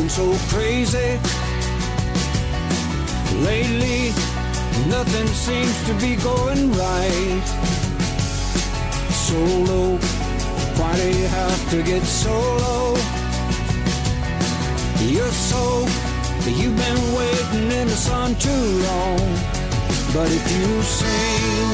so crazy. Lately, nothing seems to be going right. Solo, why do you have to get so low? You're so, you've been waiting in the sun too long. But if you sing,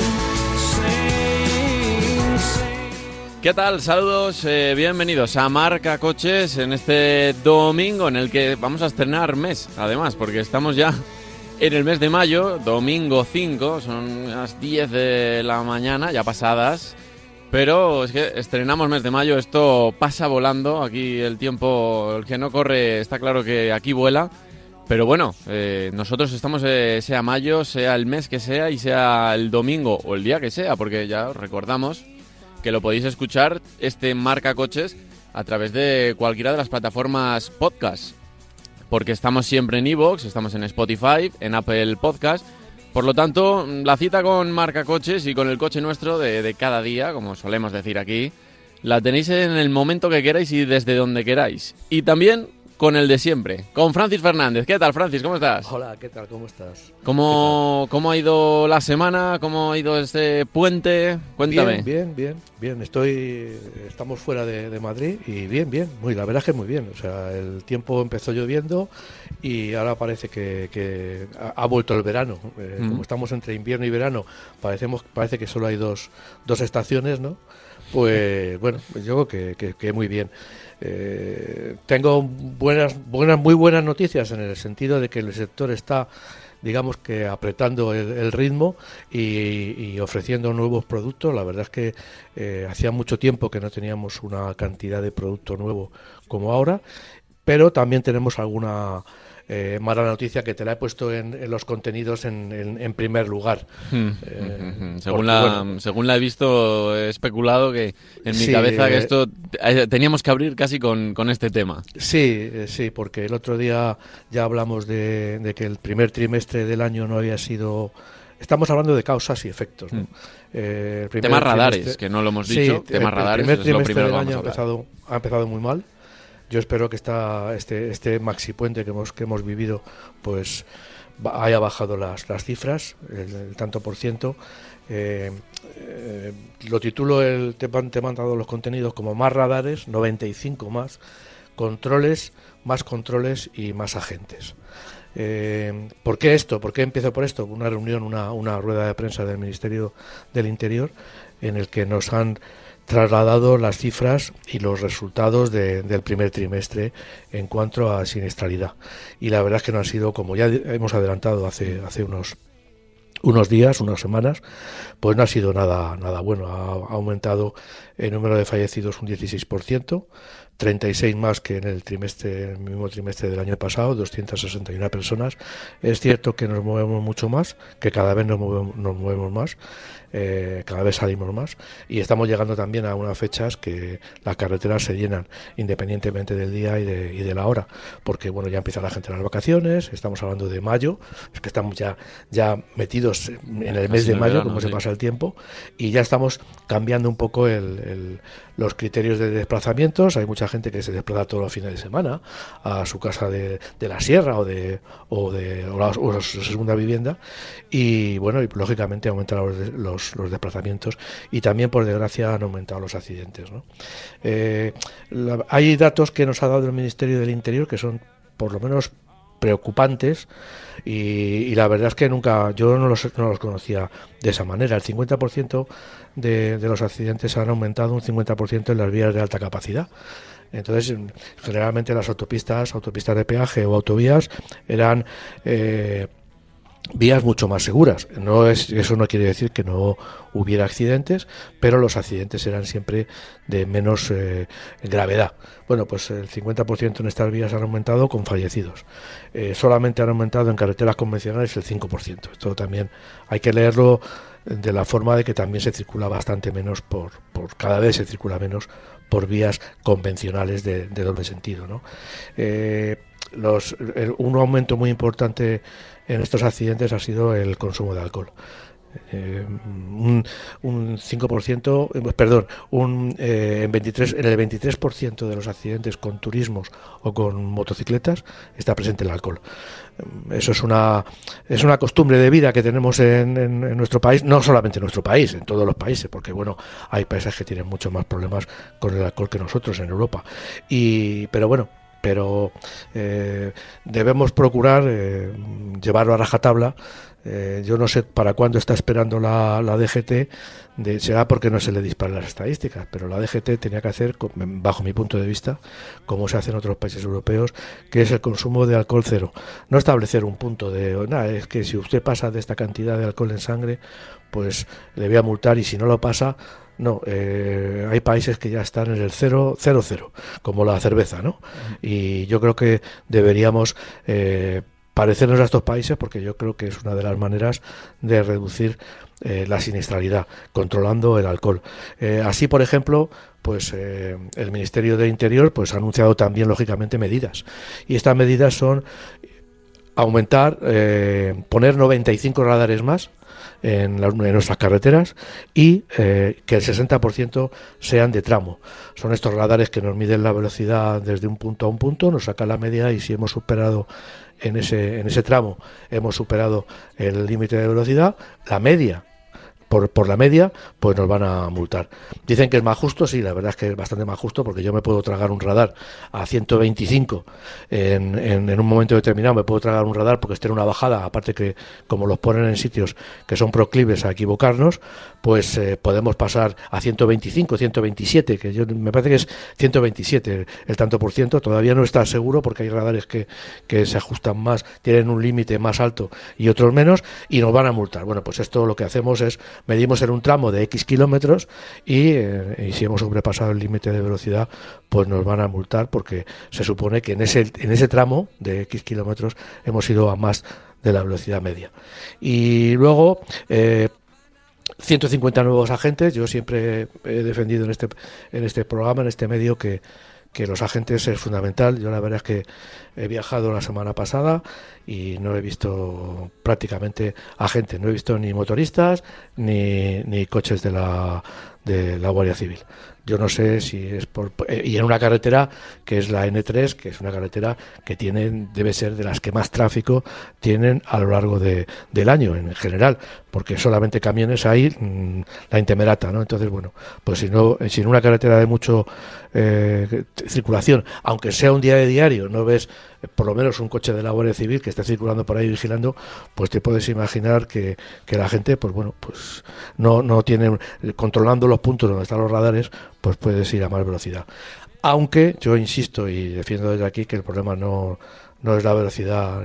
sing, sing. ¿Qué tal? Saludos, bienvenidos a Marca Coches en este domingo en el que vamos a estrenar mes, además, porque estamos ya en el mes de mayo, domingo 5, son las 10 de la mañana, ya pasadas, pero es que estrenamos mes de mayo, esto pasa volando, aquí el tiempo, el que no corre, está claro que aquí vuela, pero bueno, nosotros estamos, sea mayo, sea el mes que sea y sea el domingo o el día que sea, porque ya os recordamos que lo podéis escuchar, este Marca Coches, a través de cualquiera de las plataformas podcast, porque estamos siempre en iVoox, estamos en Spotify, en Apple Podcast. Por lo tanto, la cita con Marca Coches y con el coche nuestro de cada día, como solemos decir aquí, la tenéis en el momento que queráis y desde donde queráis. Y también con el de siempre, con Francis Fernández. ¿Qué tal, Francis? ¿Cómo estás? Hola, ¿qué tal? ¿Cómo estás? ¿Cómo ha ido la semana? ¿Cómo ha ido este puente? Cuéntame. Bien. Estamos fuera de Madrid y bien. La verdad es que muy bien. O sea, el tiempo empezó lloviendo y ahora parece que ha vuelto el verano. Como estamos entre invierno y verano, parece que solo hay dos estaciones, ¿no? Pues bueno, yo creo que muy bien. Tengo muy buenas noticias en el sentido de que el sector está, digamos que apretando el ritmo y ofreciendo nuevos productos. La verdad es que hacía mucho tiempo que no teníamos una cantidad de producto nuevo como ahora, pero también tenemos alguna mala noticia que te la he puesto en los contenidos en primer lugar. Según la he visto, he especulado que en mi cabeza que esto teníamos que abrir casi con este tema. Sí, porque el otro día ya hablamos de que el primer trimestre del año no había sido... Estamos hablando de causas y efectos, ¿no? Temas radares, que no lo hemos dicho. Temas radares, el primer trimestre del año ha empezado muy mal. Yo espero que este maxi puente que hemos vivido pues haya bajado las cifras, el tanto por ciento. Lo titulo, te he mandado los contenidos como más radares, 95 más, más controles y más agentes. ¿Por qué esto? ¿Por qué empiezo por esto? Una reunión, una rueda de prensa del Ministerio del Interior en el que nos han trasladado las cifras y los resultados del primer trimestre en cuanto a siniestralidad. Y la verdad es que no han sido, como ya hemos adelantado hace unos días, unas semanas, pues no ha sido nada bueno. Ha aumentado el número de fallecidos un 16%, 36 más que en el mismo trimestre del año pasado, 261 personas. Es cierto que nos movemos mucho más, que cada vez nos movemos más, cada vez salimos más, y estamos llegando también a unas fechas que las carreteras se llenan independientemente del día y de la hora, porque bueno, ya empieza la gente las vacaciones, estamos hablando de mayo, es que estamos ya metidos en el mes de mayo, como se pasa el tiempo, y ya estamos cambiando un poco los criterios de desplazamientos. Hay mucha gente que se desplaza todos los fines de semana a su casa de la sierra o su segunda vivienda, y bueno, y lógicamente aumentan los desplazamientos, y también por desgracia han aumentado los accidentes, ¿no? Hay datos que nos ha dado el Ministerio del Interior que son por lo menos preocupantes, y la verdad es que yo no los conocía de esa manera. El 50% de los accidentes han aumentado un 50% en las vías de alta capacidad. Entonces, generalmente las autopistas de peaje o autovías eran vías mucho más seguras. Eso no quiere decir que no hubiera accidentes, pero los accidentes eran siempre de menos gravedad. Bueno, pues el 50% en estas vías han aumentado con fallecidos. Solamente han aumentado en carreteras convencionales el 5%. Esto también hay que leerlo de la forma de que también se circula bastante menos cada vez se circula menos por vías convencionales de doble sentido, ¿no? Un aumento muy importante en estos accidentes ha sido el consumo de alcohol. un 5%, perdón, en el 23% de los accidentes con turismos o con motocicletas está presente el alcohol. Eso es una costumbre de vida que tenemos en nuestro país, no solamente en nuestro país, en todos los países, porque bueno, hay países que tienen muchos más problemas con el alcohol que nosotros en Europa. Pero debemos procurar llevarlo a rajatabla. Yo no sé para cuándo está esperando la DGT, será porque no se le disparan las estadísticas, pero la DGT tenía que hacer, bajo mi punto de vista, como se hace en otros países europeos, que es el consumo de alcohol cero. No establecer un punto es que si usted pasa de esta cantidad de alcohol en sangre, pues le voy a multar, y si no lo pasa, no. Hay países que ya están en el 0,00, como la cerveza, ¿no? Y yo creo que deberíamos parecernos a estos países, porque yo creo que es una de las maneras de reducir la siniestralidad, controlando el alcohol. Así, por ejemplo, pues el Ministerio de Interior pues ha anunciado también, lógicamente, medidas. Y estas medidas son aumentar, poner 95 radares más en nuestras carreteras, y que el 60% sean de tramo. Son estos radares que nos miden la velocidad desde un punto a un punto, nos sacan la media, y si hemos superado en ese tramo, hemos superado el límite de velocidad, la media, por la media, pues nos van a multar. Dicen que es más justo, sí, la verdad es que es bastante más justo, porque yo me puedo tragar un radar a 125 en un momento determinado, me puedo tragar un radar porque esté en una bajada, aparte que como los ponen en sitios que son proclives a equivocarnos, pues podemos pasar a 125, 127, que me parece que es 127 el tanto por ciento. Todavía no está seguro, porque hay radares que se ajustan más, tienen un límite más alto y otros menos, y nos van a multar. Bueno, pues esto lo que hacemos es medimos en un tramo de X kilómetros, y si hemos sobrepasado el límite de velocidad, pues nos van a multar, porque se supone que en ese tramo de X kilómetros hemos ido a más de la velocidad media. Y luego 150 nuevos agentes. Yo siempre he defendido en este programa, en este medio, que los agentes es fundamental. Yo la verdad es que he viajado la semana pasada y no he visto prácticamente agentes, no he visto ni motoristas ni coches de la Guardia Civil. Yo no sé si es y en una carretera que es la N3, que es una carretera que debe ser de las que más tráfico tienen a lo largo del año en general, porque solamente camiones hay la intemerata, ¿no? Entonces, bueno, pues si en una carretera de mucho circulación, aunque sea un día de diario, no ves por lo menos un coche de la Guardia Civil que esté circulando por ahí vigilando, pues te puedes imaginar que la gente, pues bueno, pues no tiene, controlando los puntos donde están los radares, pues puedes ir a más velocidad. Aunque yo insisto y defiendo desde aquí que el problema no es la velocidad,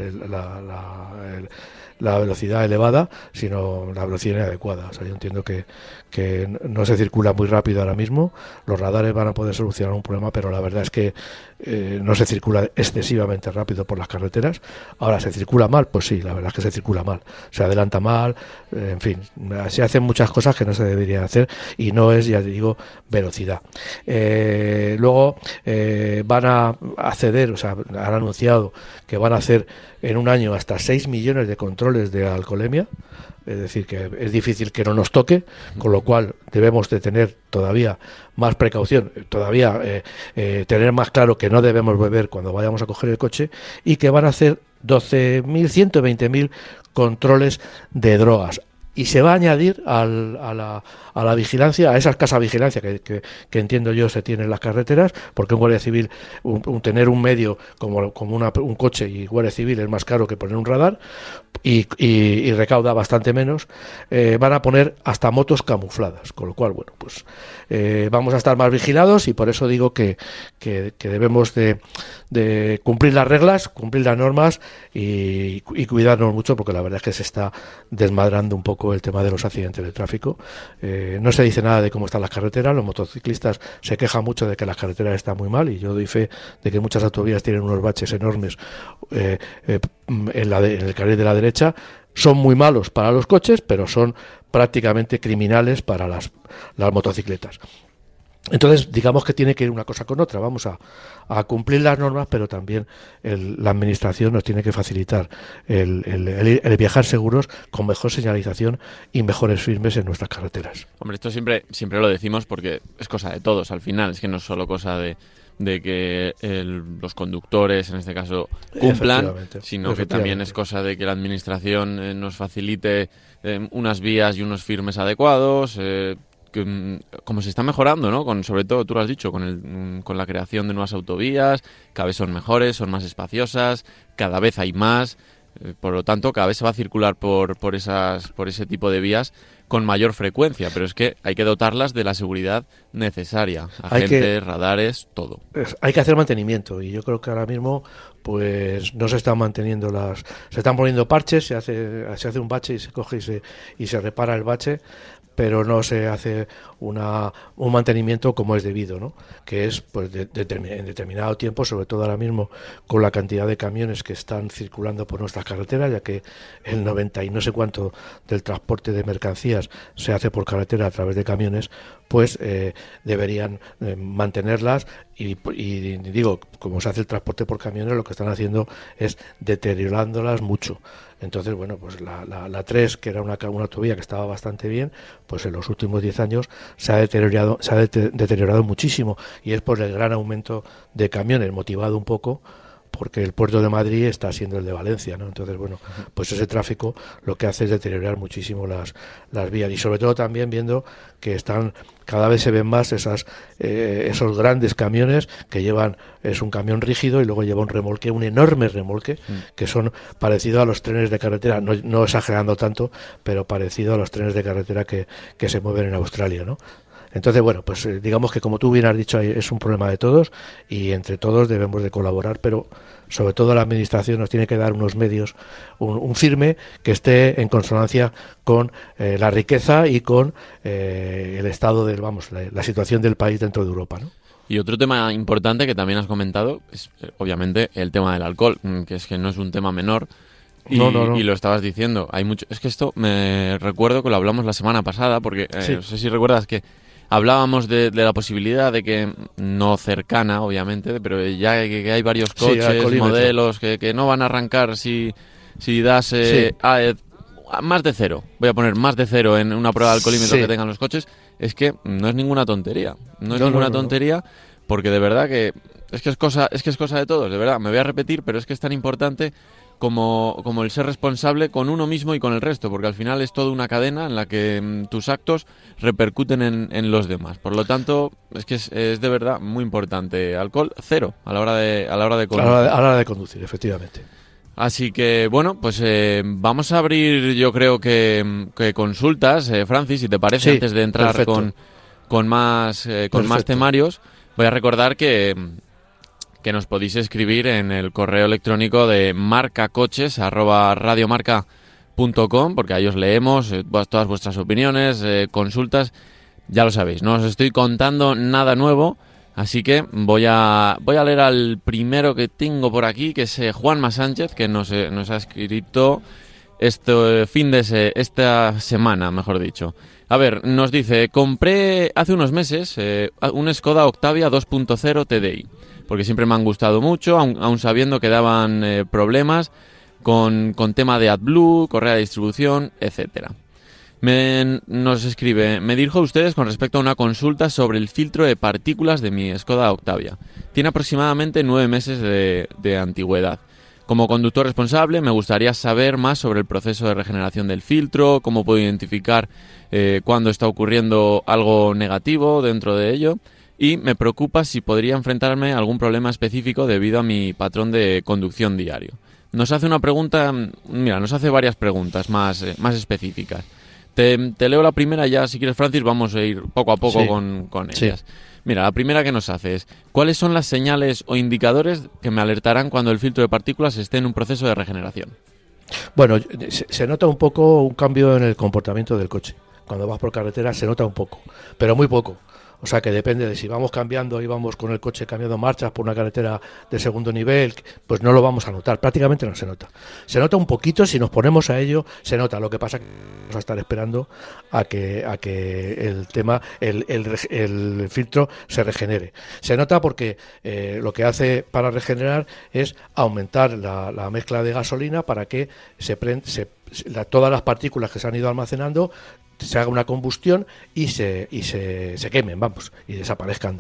la velocidad elevada, sino la velocidad inadecuada. O sea, yo entiendo que no se circula muy rápido ahora mismo. Los radares van a poder solucionar un problema, pero la verdad es que no se circula excesivamente rápido por las carreteras. Ahora, ¿se circula mal? Pues sí, la verdad es que se circula mal. Se adelanta mal, en fin, se hacen muchas cosas que no se deberían hacer, y no es, ya te digo, velocidad. Luego van a acceder, o sea, han anunciado que van a hacer en un año hasta 6 millones de controles de alcoholemia. Es decir, que es difícil que no nos toque, con lo cual debemos de tener todavía más precaución, todavía tener más claro que no debemos beber cuando vayamos a coger el coche, y que van a hacer 12.000, 120.000 controles de drogas. Y se va a añadir a la vigilancia, a esa escasa vigilancia que entiendo yo se tiene en las carreteras, porque un Guardia Civil, tener un medio como un coche y Guardia Civil es más caro que poner un radar, y recauda bastante menos. Van a poner hasta motos camufladas, con lo cual, bueno, pues vamos a estar más vigilados, y por eso digo que debemos de cumplir las reglas, cumplir las normas y cuidarnos mucho, porque la verdad es que se está desmadrando un poco el tema de los accidentes de tráfico. No se dice nada de cómo están las carreteras. Los motociclistas se quejan mucho de que las carreteras están muy mal, y yo doy fe de que muchas autovías tienen unos baches enormes en el carril de la derecha. Son muy malos para los coches, pero son prácticamente criminales para las motocicletas. Entonces, digamos que tiene que ir una cosa con otra. Vamos a cumplir las normas, pero también la administración nos tiene que facilitar el viajar seguros con mejor señalización y mejores firmes en nuestras carreteras. Hombre, esto siempre lo decimos porque es cosa de todos al final. Es que no es solo cosa de que los conductores, en este caso, cumplan, sino que también es cosa de que la administración nos facilite unas vías y unos firmes adecuados. Como se está mejorando, ¿no? Sobre todo, tú lo has dicho, con la creación de nuevas autovías, cada vez son mejores, son más espaciosas, cada vez hay más, por lo tanto, cada vez se va a circular por ese tipo de vías con mayor frecuencia, pero es que hay que dotarlas de la seguridad necesaria, agentes, radares, todo. Hay que hacer mantenimiento, y yo creo que ahora mismo pues no se están manteniendo se están poniendo parches, se hace un bache y se coge y se repara el bache, pero no se hace un mantenimiento como es debido, ¿no? Que es pues en determinado tiempo, sobre todo ahora mismo con la cantidad de camiones que están circulando por nuestras carreteras, ya que el 90 y no sé cuánto del transporte de mercancías se hace por carretera a través de camiones, pues deberían mantenerlas y digo, como se hace el transporte por camiones, lo que están haciendo es deteriorándolas mucho. Entonces, bueno, pues la 3, que era una autovía que estaba bastante bien, pues en los últimos 10 años se ha deteriorado muchísimo, y es por el gran aumento de camiones, motivado un poco porque el puerto de Madrid está siendo el de Valencia, ¿no? Entonces, bueno, pues ese tráfico lo que hace es deteriorar muchísimo las vías, y sobre todo también viendo que cada vez se ven más esos grandes camiones que es un camión rígido y luego lleva un remolque, un enorme remolque, que son parecidos a los trenes de carretera, no exagerando tanto, pero parecido a los trenes de carretera que se mueven en Australia, ¿no? Entonces, bueno, pues digamos que, como tú bien has dicho, es un problema de todos, y entre todos debemos de colaborar, pero sobre todo la administración nos tiene que dar unos medios, un firme que esté en consonancia con la riqueza y con el estado la situación del país dentro de Europa, ¿no? Y otro tema importante que también has comentado es, obviamente, el tema del alcohol, que es que no es un tema menor. No. Y lo estabas diciendo, es que esto me recuerdo que lo hablamos la semana pasada, porque sí. No sé si recuerdas que hablábamos de la posibilidad de que, no cercana, obviamente, pero ya que hay varios coches, modelos que no van a arrancar si das más de cero. Voy a poner más de cero en una prueba de alcoholímetro que tengan los coches. Es que no es ninguna tontería. No es ninguna tontería, porque de verdad que es cosa de todos, de verdad. Me voy a repetir, pero es que es tan importante como el ser responsable con uno mismo y con el resto, porque al final es toda una cadena en la que tus actos repercuten en los demás. Por lo tanto, es que es de verdad muy importante. Alcohol cero a la hora de conducir. A la hora de conducir, efectivamente. Así que, bueno, pues vamos a abrir, yo creo que consultas, Francis, si te parece, antes de entrar con más temarios. Voy a recordar que nos podéis escribir en el correo electrónico de marcacoches@radiomarca.com, porque ahí os leemos todas vuestras opiniones, consultas. Ya lo sabéis, no os estoy contando nada nuevo, así que voy a leer al primero que tengo por aquí, que es Juanma Sánchez, que nos ha escrito esta semana, mejor dicho. A ver, nos dice: compré hace unos meses un Skoda Octavia 2.0 TDI, porque siempre me han gustado mucho, aun sabiendo que daban problemas con tema de AdBlue, correa de distribución, etcétera. Nos escribe: me dirijo a ustedes con respecto a una consulta sobre el filtro de partículas de mi Skoda Octavia. Tiene aproximadamente 9 meses de antigüedad. Como conductor responsable, me gustaría saber más sobre el proceso de regeneración del filtro, cómo puedo identificar cuando está ocurriendo algo negativo dentro de ello, y me preocupa si podría enfrentarme a algún problema específico debido a mi patrón de conducción diario. Nos hace varias preguntas más específicas. Te leo la primera ya, si quieres, Francis, vamos a ir poco a poco con ellas. Sí. Mira, la primera que nos hace es: ¿cuáles son las señales o indicadores que me alertarán cuando el filtro de partículas esté en un proceso de regeneración? Bueno, se nota un poco un cambio en el comportamiento del coche. Cuando vas por carretera se nota un poco, pero muy poco. O sea que depende de si vamos cambiando y vamos con el coche cambiando marchas por una carretera de segundo nivel, pues no lo vamos a notar, prácticamente no se nota. Se nota un poquito, si nos ponemos a ello, se nota. Lo que pasa es que vamos a estar esperando a que el tema, el filtro se regenere. Se nota porque lo que hace para regenerar es aumentar la mezcla de gasolina para que todas las partículas que se han ido almacenando se haga una combustión y se quemen, vamos, y desaparezcan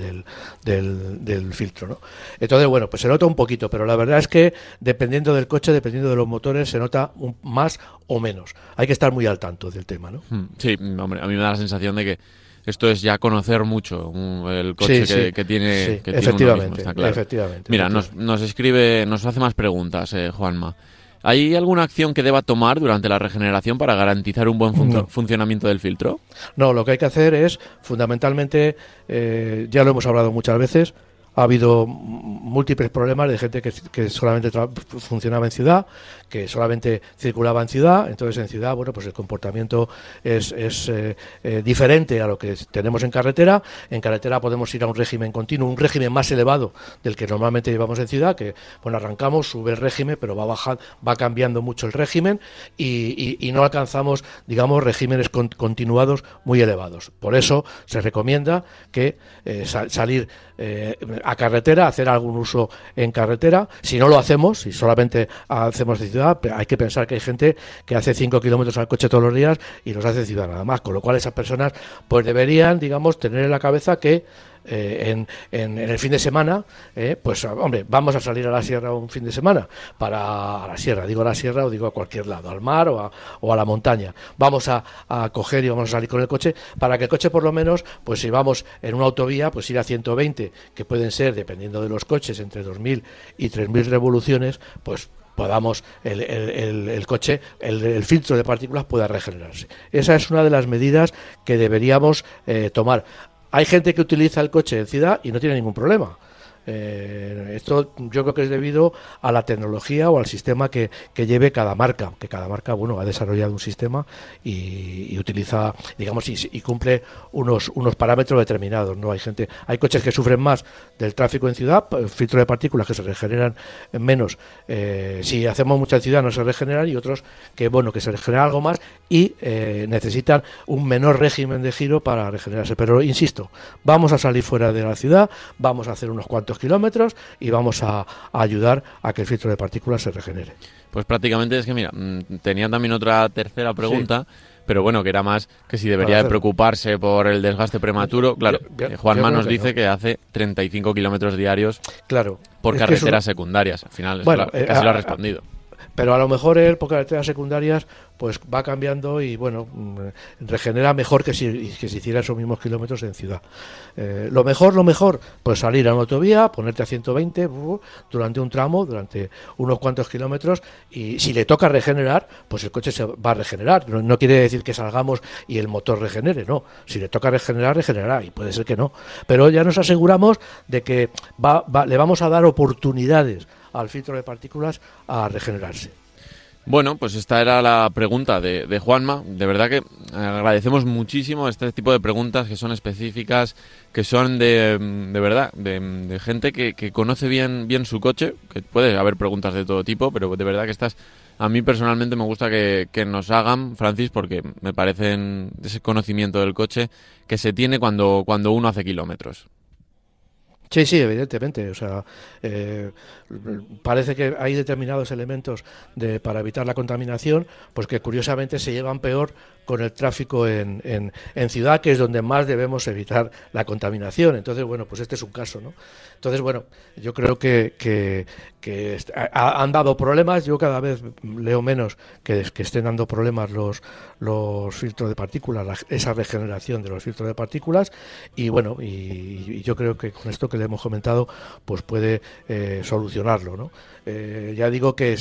del filtro, ¿no? Entonces, bueno, pues se nota un poquito, pero la verdad es que dependiendo del coche, dependiendo de los motores, se nota más o menos. Hay que estar muy al tanto del tema, ¿no? Sí, hombre, a mí me da la sensación de que esto es ya conocer mucho el coche que tiene, sí, que efectivamente, tiene uno mismo, está claro. Efectivamente. Mira, nos escribe, nos hace más preguntas, Juanma. ¿Hay alguna acción que deba tomar durante la regeneración para garantizar un buen funcionamiento del filtro? No, lo que hay que hacer es, fundamentalmente, ya lo hemos hablado muchas veces, ha habido múltiples problemas de gente que solamente funcionaba en ciudad, que solamente circulaba en ciudad. Entonces en ciudad, bueno, pues el comportamiento es diferente a lo que tenemos en carretera. En carretera podemos ir a un régimen continuo, un régimen más elevado del que normalmente llevamos en ciudad, que bueno, arrancamos, sube el régimen, pero va cambiando mucho el régimen y no alcanzamos, digamos, regímenes continuados muy elevados. Por eso se recomienda que salir a carretera, hacer algún uso en carretera. Si no lo hacemos, si solamente hacemos de ciudad, hay que pensar que hay gente que hace 5 kilómetros al coche todos los días y los hace en ciudad nada más, con lo cual esas personas pues deberían, digamos, tener en la cabeza que en el fin de semana, pues hombre, vamos a salir a la sierra un fin de semana, a la sierra o digo a cualquier lado, al mar o a la montaña. Vamos a coger y vamos a salir con el coche, para que el coche por lo menos, pues si vamos en una autovía, pues ir a 120, que pueden ser, dependiendo de los coches, entre 2.000 y 3.000 revoluciones, pues podamos el coche, el filtro de partículas pueda regenerarse. Esa es una de las medidas que deberíamos tomar. Hay gente que utiliza el coche en ciudad y no tiene ningún problema. Esto yo creo que es debido a la tecnología o al sistema que lleve cada marca, que cada marca, bueno, ha desarrollado un sistema y utiliza, digamos, y cumple unos parámetros determinados, ¿no? Hay coches que sufren más del tráfico en ciudad, filtros de partículas que se regeneran menos, si hacemos mucha en ciudad no se regeneran, y otros que, bueno, que se regenera algo más y necesitan un menor régimen de giro para regenerarse. Pero insisto, vamos a salir fuera de la ciudad, vamos a hacer unos cuantos kilómetros y vamos a ayudar a que el filtro de partículas se regenere. Pues prácticamente es que, mira, tenía también otra tercera pregunta, sí, pero bueno, que era más que si debería de preocuparse por el desgaste prematuro. Claro, Juanma nos dice que hace 35 kilómetros diarios, claro, por carreteras secundarias. Al final, bueno, casi lo ha respondido. Pero a lo mejor él, por carreteras secundarias, pues va cambiando y, bueno, regenera mejor que si hiciera esos mismos kilómetros en ciudad. Lo mejor, pues salir a una autovía, ponerte a 120 durante un tramo, durante unos cuantos kilómetros, y si le toca regenerar, pues el coche se va a regenerar. No quiere decir que salgamos y el motor regenere, no. Si le toca regenerar, regenerará, y puede ser que no. Pero ya nos aseguramos de que le vamos a dar oportunidades al filtro de partículas a regenerarse. Bueno, pues esta era la pregunta de Juanma. De verdad que agradecemos muchísimo este tipo de preguntas que son específicas, que son de verdad, de gente que conoce bien su coche, que puede haber preguntas de todo tipo, pero de verdad que estas a mí personalmente me gusta que nos hagan, Francis, porque me parecen ese conocimiento del coche que se tiene cuando uno hace kilómetros. Sí, evidentemente. O sea, parece que hay determinados elementos para evitar la contaminación, pues que curiosamente se llevan peor con el tráfico en ciudad, que es donde más debemos evitar la contaminación. Entonces, bueno, pues este es un caso, ¿no? Entonces, bueno, yo creo que han dado problemas. Yo cada vez leo menos que estén dando problemas los filtros de partículas, esa regeneración de los filtros de partículas, y bueno, y yo creo que con esto que le hemos comentado, pues puede solucionarlo, ¿no? Ya digo que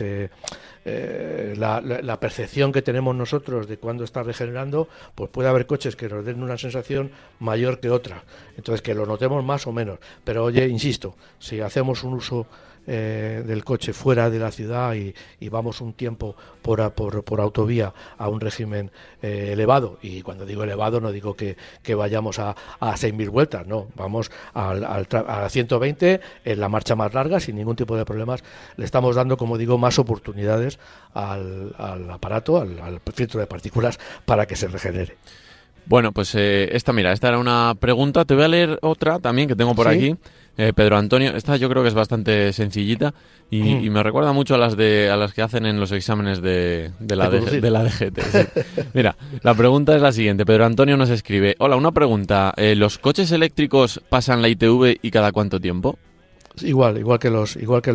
la percepción que tenemos nosotros de cuando está regenerando, pues puede haber coches que nos den una sensación mayor que otra, entonces que lo notemos más o menos, pero oye, insisto, si hacemos un uso del coche fuera de la ciudad y vamos un tiempo por autovía a un régimen elevado, y cuando digo elevado no digo que vayamos a 6.000 vueltas, no, vamos a 120 en la marcha más larga sin ningún tipo de problemas. Le estamos dando, como digo, más oportunidades al aparato, al filtro de partículas, para que se regenere. Bueno, pues esta era una pregunta. Te voy a leer otra también que tengo por aquí. Pedro Antonio, esta yo creo que es bastante sencillita y me recuerda mucho a las que hacen en los exámenes de la DGT. Sí. Mira, la pregunta es la siguiente. Pedro Antonio nos escribe: hola, una pregunta. ¿Los coches eléctricos pasan la ITV y cada cuánto tiempo? Igual que los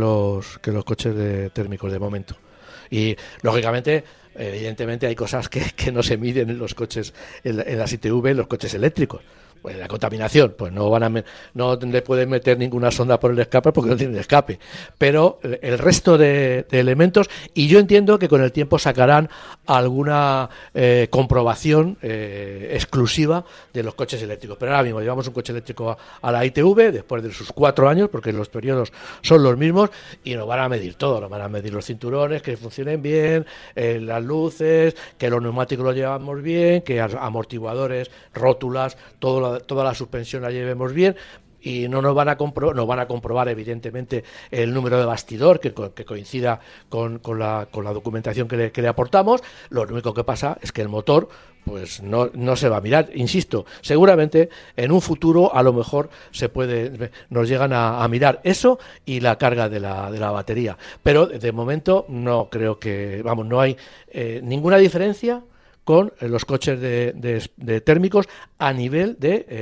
coches térmicos de momento. Y lógicamente, evidentemente hay cosas que no se miden en los coches, en las ITV, en los coches eléctricos. Pues la contaminación, pues no le pueden meter ninguna sonda por el escape porque no tienen escape. Pero el resto de elementos, y yo entiendo que con el tiempo sacarán alguna comprobación exclusiva de los coches eléctricos. Pero ahora mismo llevamos un coche eléctrico a la ITV después de sus 4 años, porque los periodos son los mismos, y nos van a medir todo. Nos van a medir los cinturones, que funcionen bien, las luces, que los neumáticos los llevamos bien, que amortiguadores, rótulas, toda la suspensión la llevemos bien, y no nos van a comprobar evidentemente el número de bastidor que coincida con la documentación que le aportamos. Lo único que pasa es que el motor pues no se va a mirar. Insisto, seguramente en un futuro a lo mejor nos llegan a mirar eso y la carga de la batería, pero de momento no creo que, no hay ninguna diferencia con los coches de térmicos a nivel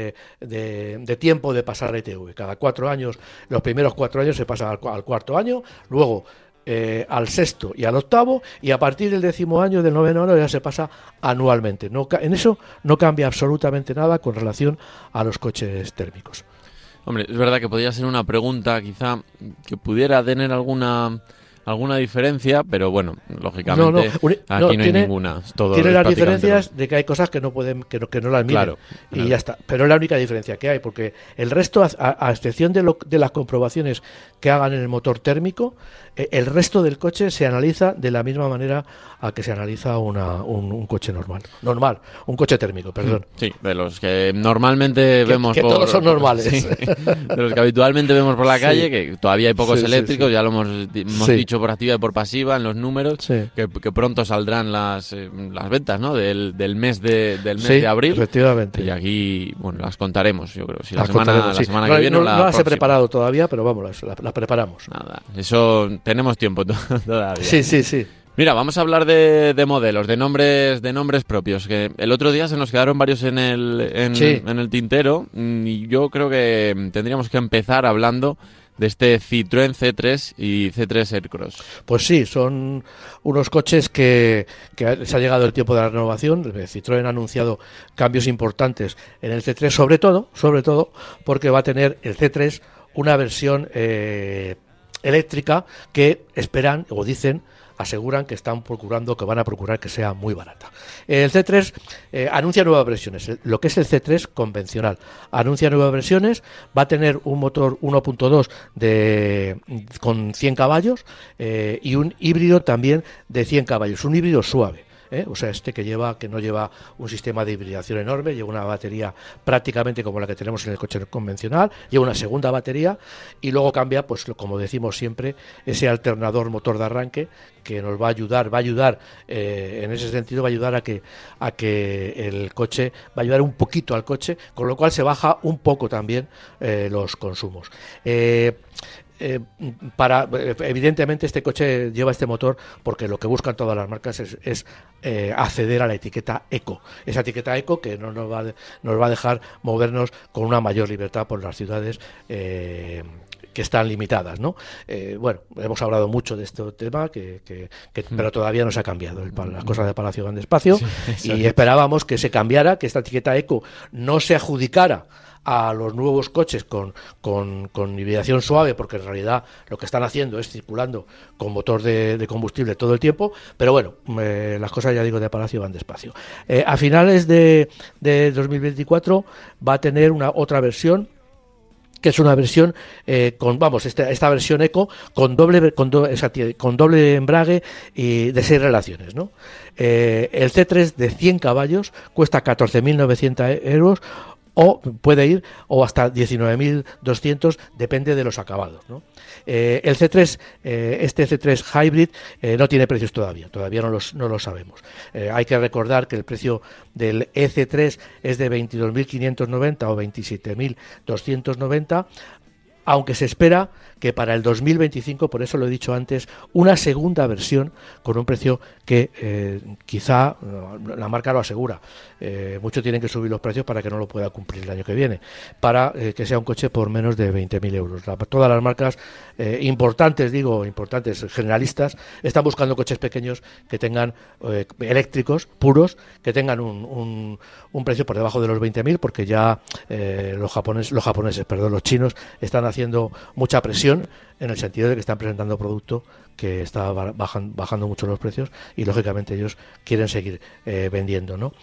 de tiempo de pasar a ITV. Cada 4 años, los primeros 4 años se pasa al 4.º año, luego al 6.º y al 8.º, y a partir del 10.º año, del 9.º año, ya se pasa anualmente. En eso no cambia absolutamente nada con relación a los coches térmicos. Hombre, es verdad que podría ser una pregunta quizá que pudiera tener alguna diferencia, pero bueno, lógicamente aquí no hay ninguna. Tiene las diferencias de que hay cosas que no las miden, claro. Ya está. Pero es la única diferencia que hay, porque el resto, a excepción de las comprobaciones que hagan en el motor térmico, el resto del coche se analiza de la misma manera a que se analiza un coche normal, un coche térmico, perdón. Sí, de los que normalmente vemos que todos son normales. Sí, de los que habitualmente vemos por la calle, que todavía hay pocos eléctricos, ya lo hemos dicho por activa y por pasiva en los números, que pronto saldrán las ventas, ¿no? del mes de abril. Efectivamente. Y aquí, las contaremos, yo creo. Si la semana que viene no las he preparado todavía, pero vamos, las preparamos. Nada, eso tenemos tiempo todavía. Sí. Mira, vamos a hablar de modelos, de nombres propios, que el otro día se nos quedaron varios en el tintero, y yo creo que tendríamos que empezar hablando de este Citroën C3 y C3 Aircross. Pues sí, son unos coches que se ha llegado el tiempo de la renovación. Citroën ha anunciado cambios importantes en el C3, sobre todo porque va a tener el C3 una versión eléctrica que esperan o aseguran que van a procurar que sea muy barata. El C3 anuncia nuevas versiones. Lo que es el C3 convencional anuncia nuevas versiones. Va a tener un motor 1.2 con 100 caballos y un híbrido también de 100 caballos, un híbrido suave. O sea, que no lleva un sistema de hibridación enorme, lleva una batería prácticamente como la que tenemos en el coche convencional, lleva una segunda batería y luego cambia, pues como decimos siempre, ese alternador motor de arranque que nos va a ayudar en ese sentido, va a ayudar a que el coche, va a ayudar un poquito al coche, con lo cual se baja un poco también los consumos. Evidentemente este coche lleva este motor porque lo que buscan todas las marcas es acceder a la etiqueta eco, esa etiqueta eco que no nos va a dejar movernos con una mayor libertad por las ciudades que están limitadas, ¿no? Hemos hablado mucho de este tema, pero todavía no se ha cambiado. Las cosas de Palacio van despacio, y esperábamos que se cambiara, que esta etiqueta eco no se adjudicara a los nuevos coches con hibridación suave, porque en realidad lo que están haciendo es circulando con motor de combustible todo el tiempo, pero las cosas, ya digo, de Palacio van despacio. A finales de 2024 va a tener otra versión que es una versión esta versión Eco con doble embrague y de 6 relaciones, ¿no? El C3 de 100 caballos cuesta 14.900 euros, o puede ir o hasta 19.200, depende de los acabados, ¿no? El C3, este C3 Hybrid no tiene precios todavía no lo sabemos. Hay que recordar que el precio del EC3 es de 22.590 o 27.290, aunque se espera que para el 2025, por eso lo he dicho antes, una segunda versión con un precio que quizá la marca lo asegura. Muchos tienen que subir los precios para que no lo pueda cumplir el año que viene, para que sea un coche por menos de 20.000 euros. Todas las marcas importantes, generalistas, están buscando coches pequeños que tengan eléctricos, puros, que tengan un precio por debajo de los 20.000, porque ya los chinos están haciendo mucha presión en el sentido de que están presentando producto que está bajando mucho los precios y lógicamente ellos quieren seguir vendiendo, ¿no?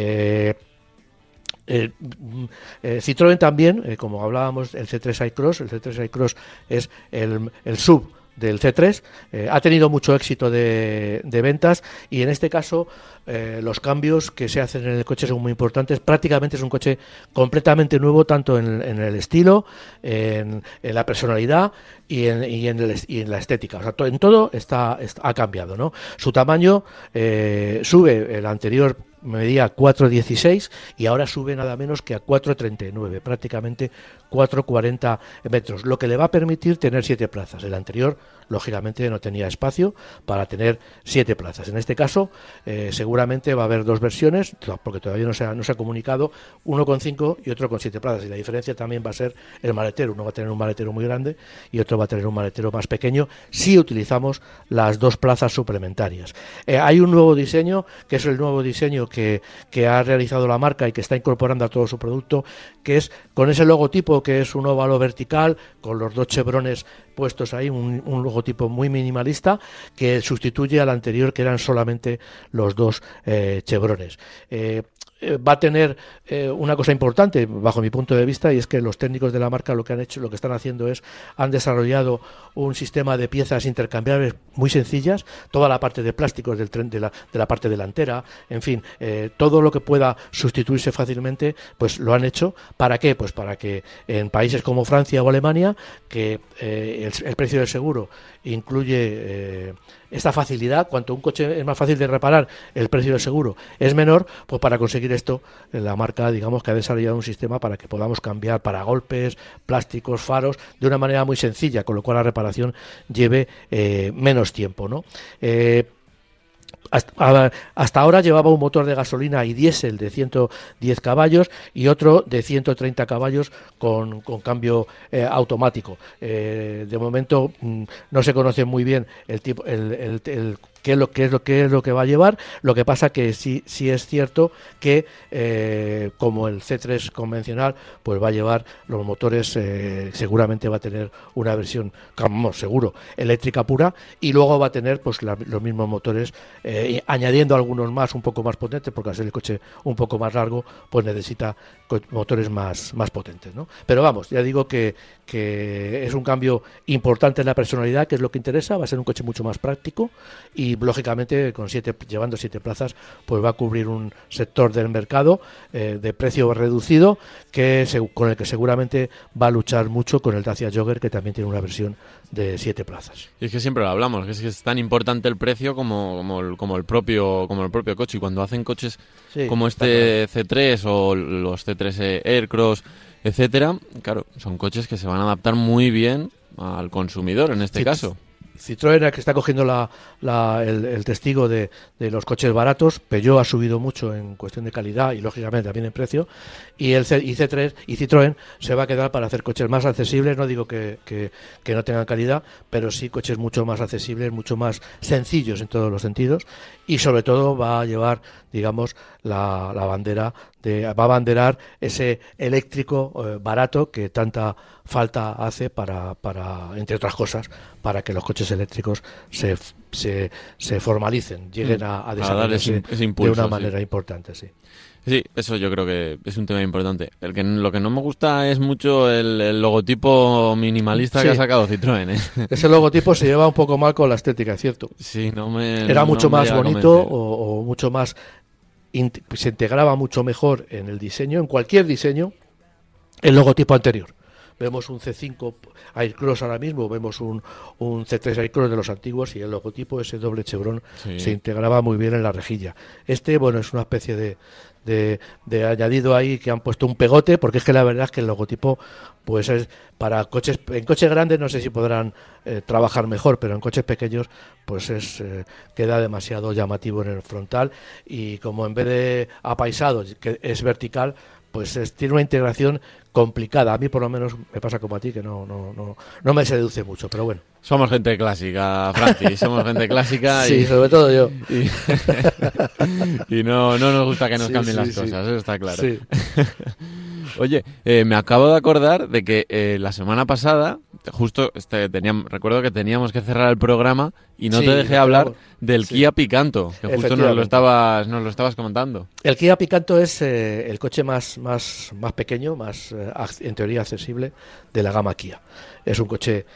Citroën también, como hablábamos, el C3 iCross es el sub del C3, ha tenido mucho éxito de ventas, y en este caso los cambios que se hacen en el coche son muy importantes. Prácticamente es un coche completamente nuevo, tanto en el estilo, en la personalidad y en la estética. O sea, en todo ha cambiado, ¿no? Su tamaño sube. El anterior medía 4,16 y ahora sube nada menos que a 4,39, prácticamente 4,40 metros, lo que le va a permitir tener 7 plazas. El anterior, lógicamente, no tenía espacio para tener 7 plazas. En este caso, seguramente va a haber 2 versiones, porque todavía no se ha comunicado, uno con 5 y otro con 7 plazas, y la diferencia también va a ser el maletero. Uno va a tener un maletero muy grande y otro va a tener un maletero más pequeño si utilizamos las 2 plazas suplementarias. Hay un nuevo diseño, que es el nuevo diseño que ha realizado la marca y que está incorporando a todo su producto, que es con ese logotipo, que es un óvalo vertical con los 2 chevrones puestos ahí, un logotipo muy minimalista que sustituye al anterior, que eran solamente los 2 chevrones. Va a tener una cosa importante bajo mi punto de vista, y es que los técnicos de la marca lo que están haciendo han desarrollado un sistema de piezas intercambiables muy sencillas, toda la parte de plásticos del tren, de la parte delantera, en fin, todo lo que pueda sustituirse fácilmente, pues lo han hecho. ¿Para qué? Pues para que en países como Francia o Alemania, que el precio del seguro incluye esta facilidad, cuanto un coche es más fácil de reparar, el precio del seguro es menor. Pues para conseguir esto, la marca, digamos, que ha desarrollado un sistema para que podamos cambiar paragolpes, plásticos, faros, de una manera muy sencilla, con lo cual la reparación lleve menos tiempo, ¿no? Hasta ahora llevaba un motor de gasolina y diésel de 110 caballos y otro de 130 caballos con cambio automático. De momento no se conoce muy bien el tipo, qué es lo que va a llevar. Lo que pasa que sí es cierto que como el C3 convencional, pues va a llevar los motores, seguramente va a tener una versión, seguro, eléctrica pura, y luego va a tener pues los mismos motores, añadiendo algunos más, un poco más potentes, porque al ser el coche un poco más largo, pues necesita motores más potentes, ¿no? Pero vamos, ya digo que es un cambio importante en la personalidad, que es lo que interesa. Va a ser un coche mucho más práctico y lógicamente llevando 7 plazas, pues va a cubrir un sector del mercado de precio reducido, con el que seguramente va a luchar mucho con el Dacia Jogger, que también tiene una versión de 7 plazas. Y es que siempre lo hablamos, que es tan importante el precio como el propio coche, y cuando hacen coches como este C3 o los C3 Aircross, etcétera, claro, son coches que se van a adaptar muy bien al consumidor en este caso. Citroën, que está cogiendo el testigo de los coches baratos. Peugeot ha subido mucho en cuestión de calidad y lógicamente también en precio, y C3 y Citroën se va a quedar para hacer coches más accesibles. No digo que no tengan calidad, pero sí coches mucho más accesibles, mucho más sencillos en todos los sentidos, y sobre todo va a llevar, digamos, la bandera va a abanderar ese eléctrico barato que tanta falta hace para, entre otras cosas, para que los coches eléctricos se formalicen, lleguen a desarrollarse ese impulso, de una manera importante, sí. Sí, eso yo creo que es un tema importante. Lo que no me gusta es mucho el logotipo minimalista que ha sacado Citroën, ¿eh? Ese logotipo se lleva un poco mal con la estética, es cierto. Sí, era mucho más bonito o mucho más... se integraba mucho mejor en el diseño, en cualquier diseño, el logotipo anterior. Vemos un C5 Aircross ahora mismo, vemos un C3 Aircross de los antiguos y el logotipo, ese doble chevron, se integraba muy bien en la rejilla. Bueno, es una especie de añadido ahí que han puesto un pegote, porque es que la verdad es que el logotipo pues es para coches, en coches grandes no sé si podrán trabajar mejor, pero en coches pequeños pues queda demasiado llamativo en el frontal, y como en vez de apaisado, que es vertical, pues tiene una integración complicada. A mí por lo menos me pasa como a ti, que no me seduce mucho, pero bueno. Somos gente clásica, Francis, somos gente clásica. Sí, sobre todo yo. Y no nos gusta que nos cambien las cosas, eso está claro. Sí. Oye, me acabo de acordar de que la semana pasada, justo recuerdo que teníamos que cerrar el programa y no te dejé hablar del Kia Picanto, que justo nos lo estabas comentando. El Kia Picanto es el coche más pequeño, más en teoría accesible de la gama Kia. Es un coche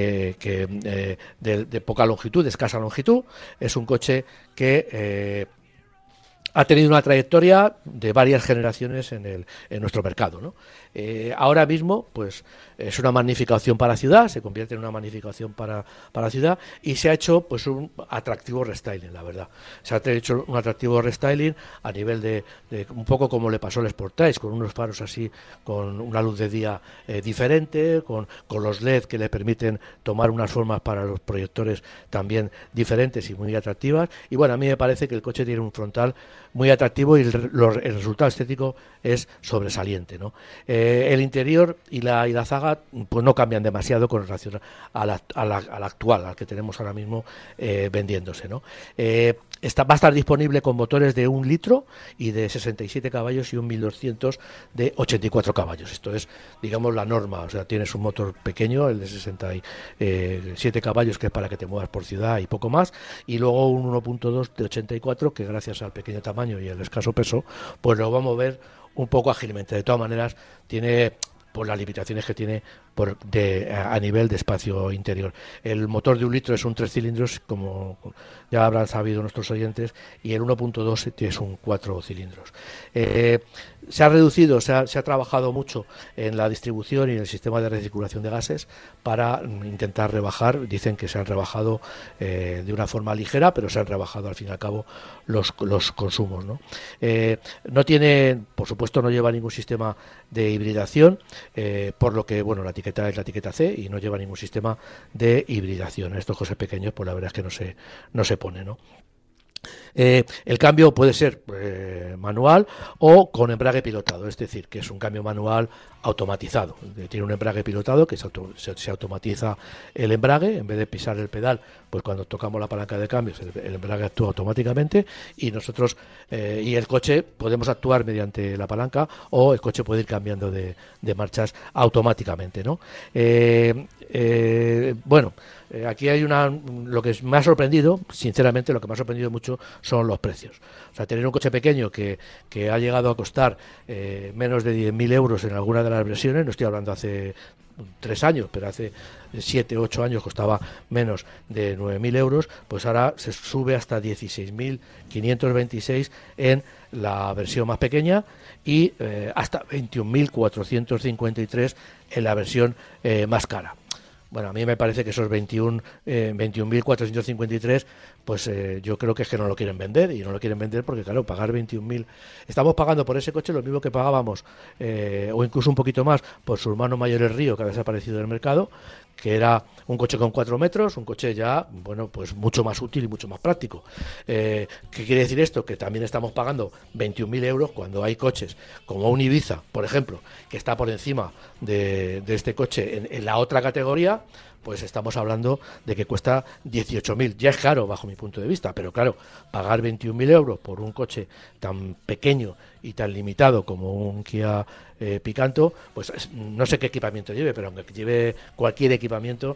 que de poca longitud, de escasa longitud. Es un coche que ha tenido una trayectoria de varias generaciones en nuestro mercado, ¿no? Ahora mismo, pues es una magnífica opción para ciudad, se convierte en una magnífica opción para ciudad, y se ha hecho pues un atractivo restyling, la verdad. Se ha hecho un atractivo restyling a nivel de un poco como le pasó al Sportage, con unos faros así, con una luz de día diferente, con los LED que le permiten tomar unas formas para los proyectores también diferentes y muy atractivas. Y bueno, a mí me parece que el coche tiene un frontal muy atractivo y el resultado estético es sobresaliente, ¿no? El interior y la zaga pues no cambian demasiado con relación al actual, al que tenemos ahora mismo vendiéndose, ¿no? Va a estar disponible con motores de 1 litro y de 67 caballos y un 1200 de 84 caballos. Esto es, digamos, la norma. O sea, tienes un motor pequeño, el de 67 caballos, que es para que te muevas por ciudad y poco más, y luego un 1.2 de 84, que gracias al pequeño tamaño y el escaso peso, pues lo va a mover un poco ágilmente. De todas maneras, tiene por las limitaciones que tiene a nivel de espacio interior. El motor de 1 litro es un 3 cilindros, como ya habrán sabido nuestros oyentes, y el 1.2 es un 4 cilindros. Se ha reducido, se ha trabajado mucho en la distribución y en el sistema de recirculación de gases para intentar rebajar. Dicen que se han rebajado de una forma ligera, pero se han rebajado al fin y al cabo los consumos, ¿no? No tiene, por supuesto, no lleva ningún sistema de hibridación, por lo que, bueno, la etiqueta es la etiqueta C y no lleva ningún sistema de hibridación. En estos coches pequeños, pues la verdad es que no se pone, ¿no? El cambio puede ser manual o con embrague pilotado, es decir, que es un cambio manual automatizado. Tiene un embrague pilotado que se automatiza el embrague. En vez de pisar el pedal, pues cuando tocamos la palanca de cambios el embrague actúa automáticamente, y nosotros y el coche podemos actuar mediante la palanca, o el coche puede ir cambiando de marchas automáticamente, ¿no? Aquí hay lo que me ha sorprendido, sinceramente, lo que me ha sorprendido mucho son los precios. O sea, tener un coche pequeño que ha llegado a costar menos de 10.000 euros en alguna de las versiones, no estoy hablando hace 3 años, pero hace 7 o 8 años costaba menos de 9.000 euros, pues ahora se sube hasta 16.526 en la versión más pequeña y hasta 21.453 en la versión más cara. Bueno, a mí me parece que esos 21.453, pues yo creo que es que no lo quieren vender, y no lo quieren vender porque, claro, pagar 21.000... Estamos pagando por ese coche lo mismo que pagábamos, o incluso un poquito más, por su hermano mayor, el Río, que ha desaparecido del mercado, que era un coche con 4 metros, un coche ya, bueno, pues mucho más útil y mucho más práctico. ¿Qué quiere decir esto? Que también estamos pagando 21.000 euros cuando hay coches como un Ibiza, por ejemplo, que está por encima de este coche en la otra categoría. Pues estamos hablando de que cuesta 18.000. Ya es caro bajo mi punto de vista, pero claro, pagar 21.000 euros por un coche tan pequeño y tan limitado como un Kia Picanto, pues no sé qué equipamiento lleve, pero aunque lleve cualquier equipamiento,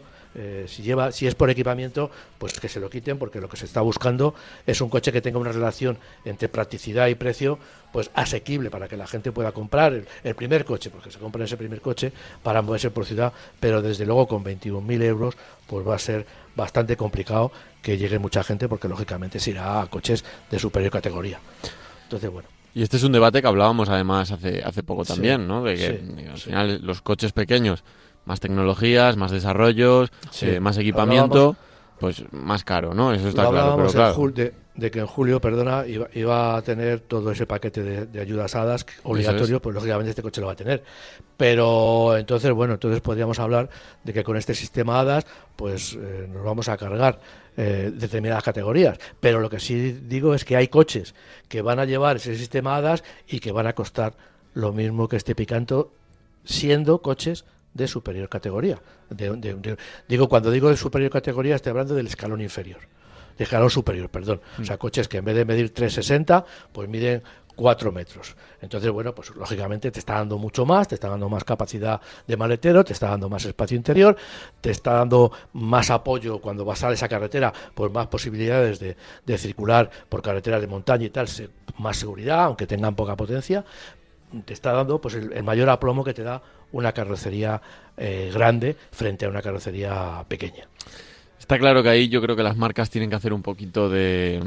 si es por equipamiento, pues que se lo quiten, porque lo que se está buscando es un coche que tenga una relación entre practicidad y precio pues asequible, para que la gente pueda comprar el primer coche, porque se compra ese primer coche para moverse por ciudad, pero desde luego con 21.000 euros pues va a ser bastante complicado que llegue mucha gente, porque lógicamente se irá a coches de superior categoría. Entonces, bueno. Y este es un debate que hablábamos además hace poco también, Sí, ¿no? De que sí, al sí. final los coches pequeños, más tecnologías, más desarrollos, Sí. más equipamiento, pues más caro, ¿no? Eso está Lo claro, pero hablábamos claro. de que en julio, iba a tener todo ese paquete de ayudas HADAS obligatorio, pues lógicamente este coche lo va a tener. Pero entonces podríamos hablar de que con este sistema HADAS pues nos vamos a cargar determinadas categorías. Pero lo que sí digo es que hay coches que van a llevar ese sistema HADAS y que van a costar lo mismo que este Picanto, siendo coches de superior categoría. Cuando digo de superior categoría, estoy hablando del escalón inferior. De escalón superior, perdón. O sea, coches que en vez de medir 3,60, pues miden 4 metros. Entonces, bueno, pues lógicamente te está dando mucho más, te está dando más capacidad de maletero, te está dando más espacio interior, te está dando más apoyo cuando vas a esa carretera, pues más posibilidades de circular por carreteras de montaña y tal, más seguridad, aunque tengan poca potencia. Te está dando pues el mayor aplomo que te da una carrocería grande frente a una carrocería pequeña. Está claro que ahí yo creo que las marcas tienen que hacer un poquito de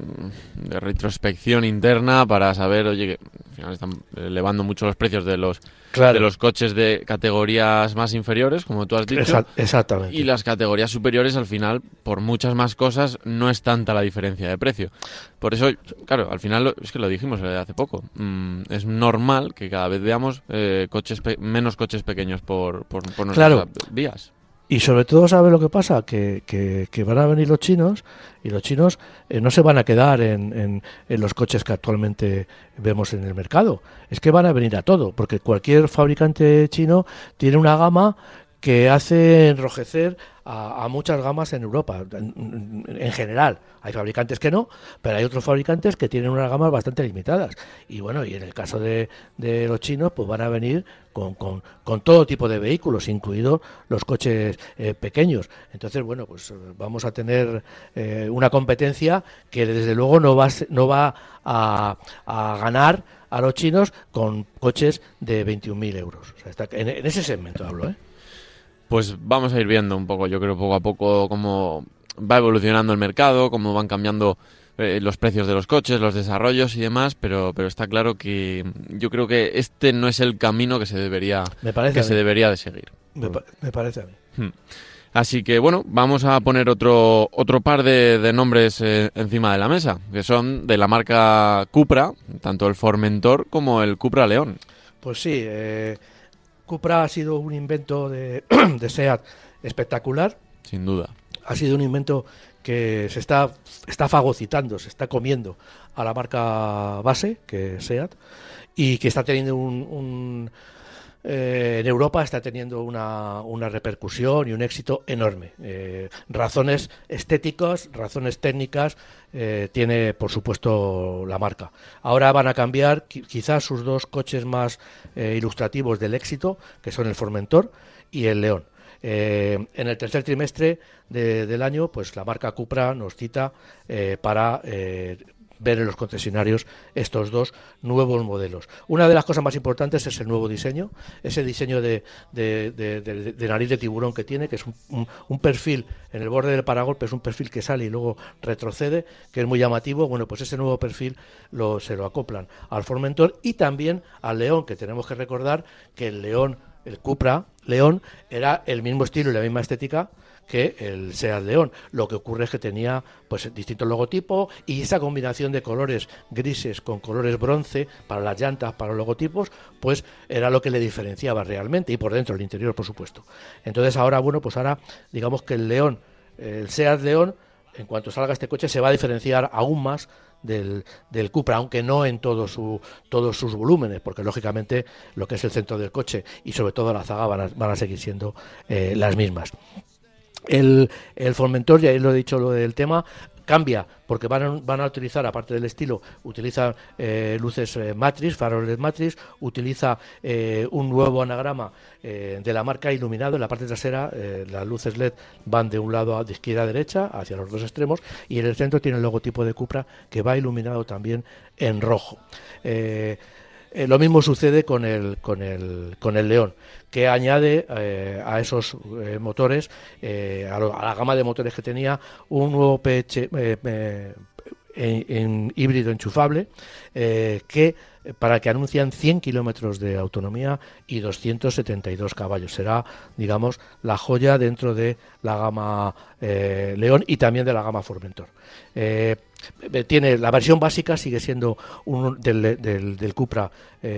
retrospección interna para saber, oye, que al final están elevando mucho los precios de los coches de categorías más inferiores, como tú has dicho. Exactamente. Y las categorías superiores, al final, por muchas más cosas, no es tanta la diferencia de precio. Por eso, claro, al final, es que lo dijimos hace poco, es normal que cada vez veamos menos coches pequeños por nuestras vías. Y sobre todo, ¿sabes lo que pasa? Que van a venir los chinos, y los chinos no se van a quedar en los coches que actualmente vemos en el mercado. Es que van a venir a todo, porque cualquier fabricante chino tiene una gama que hace enrojecer a muchas gamas en Europa, en general. Hay fabricantes que no, pero hay otros fabricantes que tienen unas gamas bastante limitadas. Y bueno, y en el caso de los chinos, pues van a venir con todo tipo de vehículos, incluidos los coches pequeños. Entonces, bueno, pues vamos a tener una competencia que desde luego no va a ganar a los chinos con coches de 21.000 euros. O sea, está en ese segmento hablo, ¿eh? Pues vamos a ir viendo un poco, yo creo, poco a poco cómo va evolucionando el mercado, cómo van cambiando los precios de los coches, los desarrollos y demás, pero está claro que yo creo que este no es el camino que se debería de seguir. Me parece a mí. Así que bueno, vamos a poner otro par de nombres encima de la mesa, que son de la marca Cupra, tanto el Formentor como el Cupra León. Pues sí, Cupra ha sido un invento de SEAT espectacular. Sin duda. Ha sido un invento que se está fagocitando, se está comiendo a la marca base, que es SEAT, y que está teniendo en Europa está teniendo una repercusión y un éxito enorme. Razones estéticas, razones técnicas, tiene por supuesto la marca. Ahora van a cambiar quizás sus dos coches más ilustrativos del éxito, que son el Formentor y el León. En el tercer trimestre del año, pues la marca Cupra nos cita para ver en los concesionarios estos dos nuevos modelos. Una de las cosas más importantes es el nuevo diseño, ese diseño de nariz de tiburón que tiene, que es un perfil en el borde del paragolpe, es un perfil que sale y luego retrocede, que es muy llamativo. Bueno, pues ese nuevo perfil se lo acoplan al Formentor y también al León, que tenemos que recordar que el Cupra León era el mismo estilo y la misma estética que el SEAT León. Lo que ocurre es que tenía pues distintos logotipos y esa combinación de colores grises con colores bronce para las llantas, para los logotipos, pues era lo que le diferenciaba realmente, y por dentro, el interior, por supuesto. Entonces ahora digamos que el SEAT León, en cuanto salga este coche, se va a diferenciar aún más del Cupra, aunque no en todos sus volúmenes, porque lógicamente lo que es el centro del coche y sobre todo la zaga van a seguir siendo las mismas. El Formentor, ya lo he dicho lo del tema, cambia porque van a utilizar, aparte del estilo, utiliza luces Matrix, faroles Matrix, utiliza un nuevo anagrama de la marca iluminado. En la parte trasera las luces LED van de un lado de izquierda a derecha hacia los dos extremos, y en el centro tiene el logotipo de Cupra que va iluminado también en rojo. Lo mismo sucede con el León, que añade a esos motores, a la gama de motores que tenía, un nuevo en híbrido enchufable, para que anuncian 100 kilómetros de autonomía y 272 caballos. Será, digamos, la joya dentro de la gama León y también de la gama Formentor. Tiene la versión básica, sigue siendo del Cupra,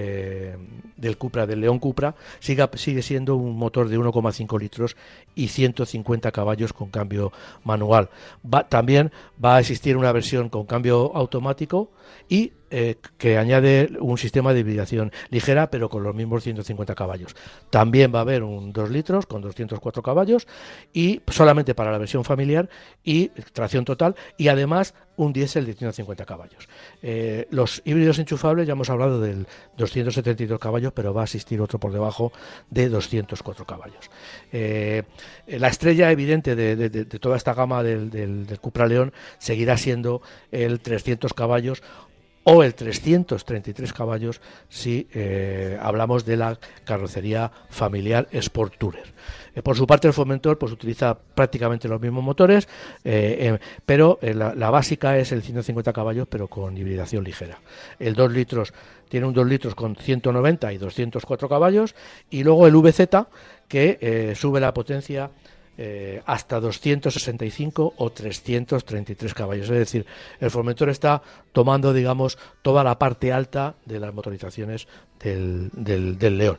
del León Cupra, sigue siendo un motor de 1,5 litros y 150 caballos con cambio manual. También va a existir una versión con cambio automático y que añade un sistema de hibridación ligera, pero con los mismos 150 caballos. También va a haber un 2 litros con 204 caballos, y solamente para la versión familiar, y tracción total, y además un diésel de 150 caballos. Los híbridos enchufables, ya hemos hablado del 272 caballos, pero va a existir otro por debajo de 204 caballos. La estrella evidente de toda esta gama del Cupra León seguirá siendo el 300 caballos o el 333 caballos si hablamos de la carrocería familiar Sport Tourer. Por su parte, el Formentor pues utiliza prácticamente los mismos motores, pero la básica es el 150 caballos, pero con hibridación ligera. El 2 litros tiene un 2 litros con 190 y 204 caballos, y luego el VZ, que sube la potencia hasta 265 o 333 caballos. Es decir, el Formentor está tomando, digamos, toda la parte alta de las motorizaciones del León.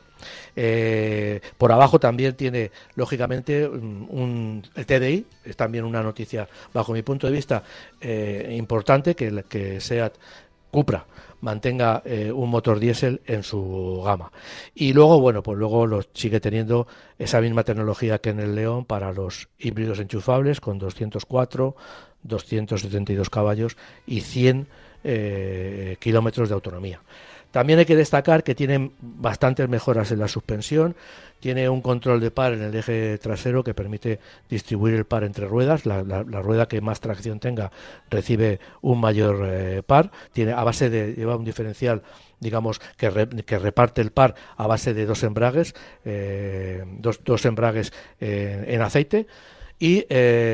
Por abajo también tiene, lógicamente, el TDI. Es también una noticia, bajo mi punto de vista, importante, que SEAT Cupra mantenga un motor diésel en su gama. Y luego, pues luego sigue teniendo esa misma tecnología que en el León para los híbridos enchufables, con 204, 272 caballos y 100 kilómetros de autonomía. También hay que destacar que tienen bastantes mejoras en la suspensión. Tiene un control de par en el eje trasero que permite distribuir el par entre ruedas. La rueda que más tracción tenga recibe un mayor par. Lleva un diferencial, digamos, que reparte el par a base de dos embragues, dos embragues en aceite. Y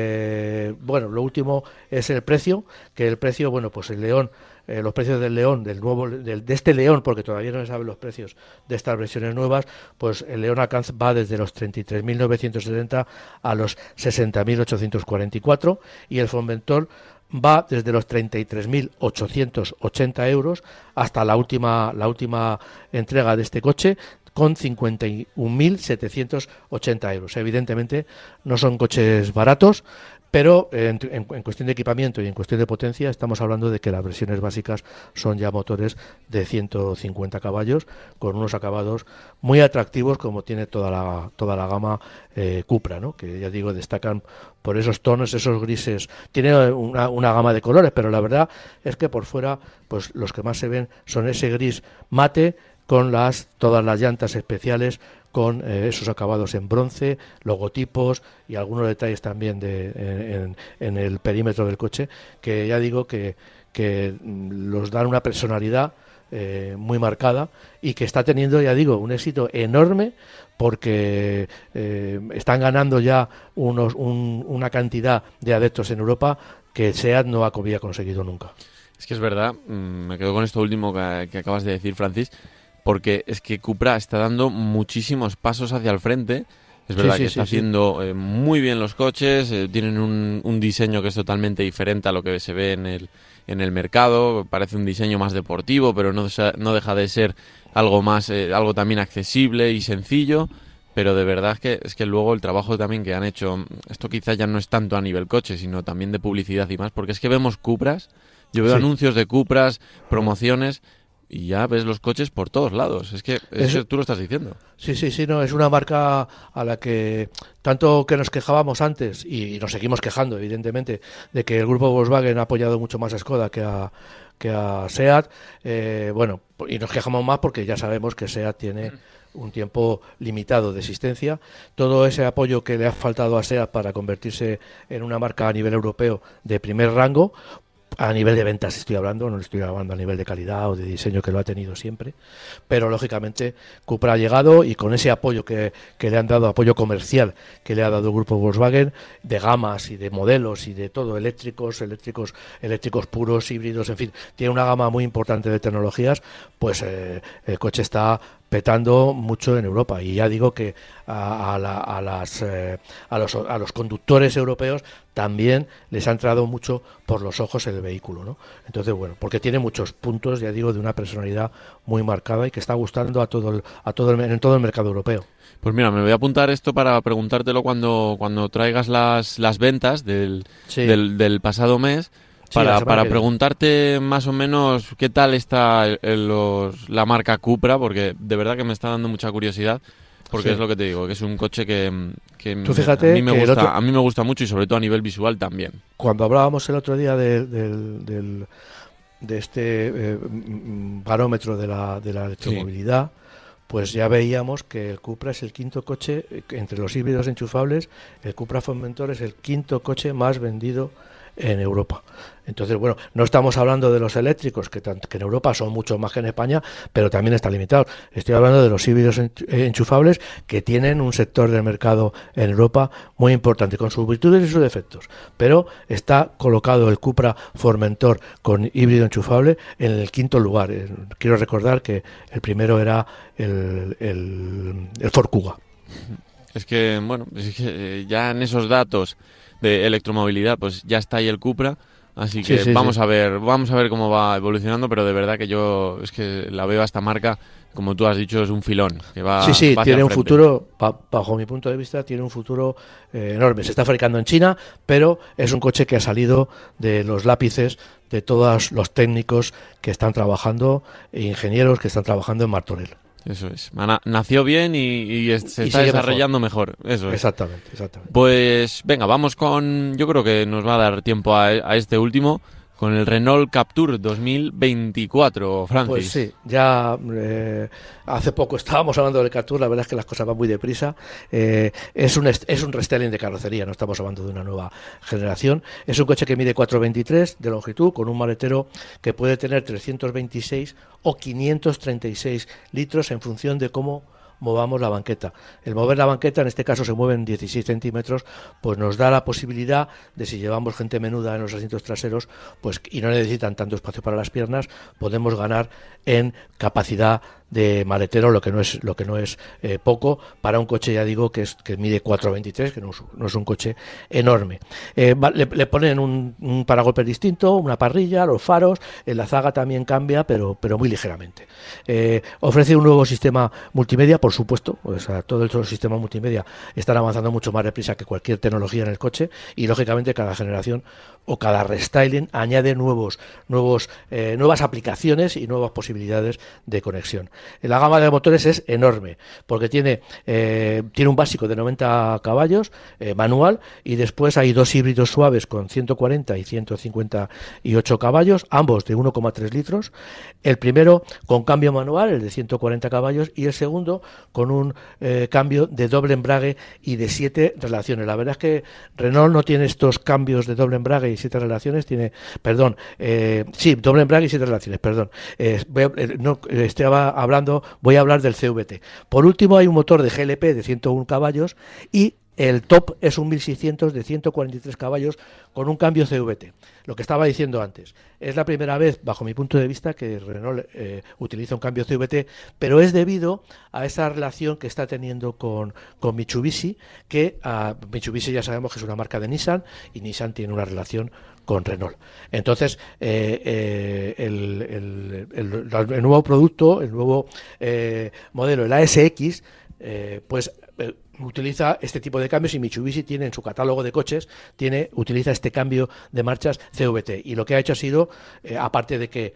lo último es el precio, que el precio, pues el León, los precios del León, de este León, porque todavía no se saben los precios de estas versiones nuevas, pues el León va desde los 33.970 a los 60.844, y el Formentor va desde los 33.880 euros hasta la última entrega de este coche, con 51.780 euros. Evidentemente no son coches baratos, pero en cuestión de equipamiento y en cuestión de potencia estamos hablando de que las versiones básicas son ya motores de 150 caballos con unos acabados muy atractivos, como tiene toda la gama Cupra, ¿no? Que ya digo, destacan por esos tonos, esos grises. Tiene una gama de colores, pero la verdad es que por fuera, pues los que más se ven son ese gris mate, con todas las llantas especiales, con esos acabados en bronce, logotipos y algunos detalles también en el perímetro del coche, que ya digo que los dan una personalidad muy marcada, y que está teniendo, ya digo, un éxito enorme, porque están ganando ya una cantidad de adeptos en Europa que SEAT no había conseguido nunca. Es que es verdad, me quedo con esto último que acabas de decir, Francis, porque es que Cupra está dando muchísimos pasos hacia el frente. Es verdad que está haciendo muy bien los coches, tienen un diseño que es totalmente diferente a lo que se ve en el mercado. Parece un diseño más deportivo, pero no deja de ser algo también accesible y sencillo. Pero de verdad es que luego el trabajo también que han hecho, esto quizás ya no es tanto a nivel coche, sino también de publicidad y más, porque es que vemos Cupras, yo veo anuncios de Cupras, promociones, y ya ves los coches por todos lados. Es que eso tú lo estás diciendo. Sí, no, es una marca a la que tanto que nos quejábamos antes, y nos seguimos quejando, evidentemente, de que el grupo Volkswagen ha apoyado mucho más a Skoda que a SEAT, y nos quejamos más porque ya sabemos que SEAT tiene un tiempo limitado de existencia. Todo ese apoyo que le ha faltado a SEAT para convertirse en una marca a nivel europeo de primer rango, a nivel de ventas estoy hablando, no estoy hablando a nivel de calidad o de diseño, que lo ha tenido siempre, pero lógicamente Cupra ha llegado, y con ese apoyo que le han dado, apoyo comercial que le ha dado el grupo Volkswagen, de gamas y de modelos y de todo, eléctricos puros, híbridos, en fin, tiene una gama muy importante de tecnologías, pues el coche está petando mucho en Europa, y ya digo que a los conductores europeos también les ha entrado mucho por los ojos el vehículo, ¿no? Entonces, bueno, porque tiene muchos puntos, ya digo, de una personalidad muy marcada y que está gustando en todo el mercado europeo. Pues mira, me voy a apuntar esto para preguntártelo cuando traigas las ventas del pasado mes. Para preguntarte más o menos qué tal está la marca Cupra, porque de verdad que me está dando mucha curiosidad, porque es lo que te digo, que es un coche que tú fíjate, a mí me gusta mucho, y sobre todo a nivel visual también. Cuando hablábamos el otro día de este barómetro de la electromovilidad, pues ya veíamos que el Cupra es el quinto coche, entre los híbridos enchufables, el Cupra Formentor es el quinto coche más vendido en Europa. Entonces, bueno, no estamos hablando de los eléctricos, que en Europa son mucho más que en España, pero también está limitado. Estoy hablando de los híbridos enchufables, que tienen un sector del mercado en Europa muy importante, con sus virtudes y sus defectos, pero está colocado el Cupra Formentor con híbrido enchufable en el quinto lugar. Quiero recordar que el primero era el Ford Kuga. Es que, ya en esos datos de electromovilidad, pues ya está ahí el Cupra, así que vamos a ver cómo va evolucionando, pero de verdad que yo es que la veo a esta marca, como tú has dicho, es un filón que va va tiene un frente. futuro, bajo mi punto de vista, tiene un futuro enorme. Se está fabricando en China, pero es un coche que ha salido de los lápices de todos los técnicos que están trabajando, e ingenieros que están trabajando en Martorell. Eso es. Nació bien y se está desarrollando mejor. Eso es. Exactamente. Pues venga, vamos con... Yo creo que nos va a dar tiempo a este último, con el Renault Captur 2024, Francis. Pues sí, ya hace poco estábamos hablando del Captur, la verdad es que las cosas van muy deprisa. Es un restyling de carrocería, no estamos hablando de una nueva generación. Es un coche que mide 4,23 de longitud, con un maletero que puede tener 326 o 536 litros en función de cómo movamos la banqueta. El mover la banqueta, en este caso se mueven 16 centímetros, pues nos da la posibilidad de, si llevamos gente menuda en los asientos traseros, pues y no necesitan tanto espacio para las piernas, podemos ganar en capacidad de maletero, lo que no es poco para un coche, ya digo, que mide 4,23, que no es un coche enorme. Le ponen un paragolpes distinto, una parrilla, los faros, la zaga también cambia, pero muy ligeramente. Ofrece un nuevo sistema multimedia, por supuesto, o sea, todo el sistema multimedia están avanzando mucho más deprisa que cualquier tecnología en el coche, y lógicamente cada generación o cada restyling añade nuevas aplicaciones y nuevas posibilidades de conexión. La gama de motores es enorme, porque tiene un básico de 90 caballos manual, y después hay dos híbridos suaves con 140 y 158 caballos, ambos de 1,3 litros. El primero con cambio manual, el de 140 caballos, y el segundo con un cambio de doble embrague y de 7 relaciones. La verdad es que Renault no tiene estos cambios de doble embrague y 7 relaciones, doble embrague y 7 relaciones, voy a hablar del CVT. Por último, hay un motor de GLP de 101 caballos y el top es un 1600 de 143 caballos con un cambio CVT. Lo que estaba diciendo antes, es la primera vez, bajo mi punto de vista, que Renault utiliza un cambio CVT, pero es debido a esa relación que está teniendo con Mitsubishi, que Mitsubishi ya sabemos que es una marca de Nissan, y Nissan tiene una relación con Renault. Entonces, el nuevo producto, el nuevo modelo, el ASX, utiliza este tipo de cambios, y Mitsubishi tiene en su catálogo de coches, utiliza este cambio de marchas CVT, y lo que ha hecho ha sido, aparte de que